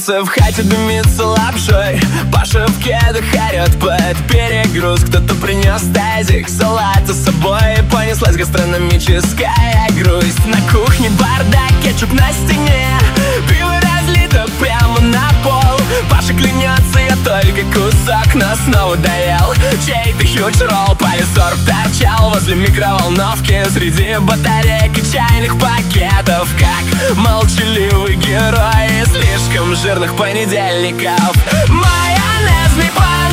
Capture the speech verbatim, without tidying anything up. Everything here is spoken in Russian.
Мамица в хате дымится лапшой, Паша в кедах орёт под перегруз. Кто-то принес тазик салата с собой, понеслась гастрономическая грусть. На кухне бардак, кетчуп на стене, пиво разлито прямо на пол. Паша клянется, я только кусок, но снова доел чей-то хьюдж ролл. Полисорб торчал возле микроволновки среди батареек и чайных пакетов, как молчаливый герой из слишком жирных понедельников. Майонезный пар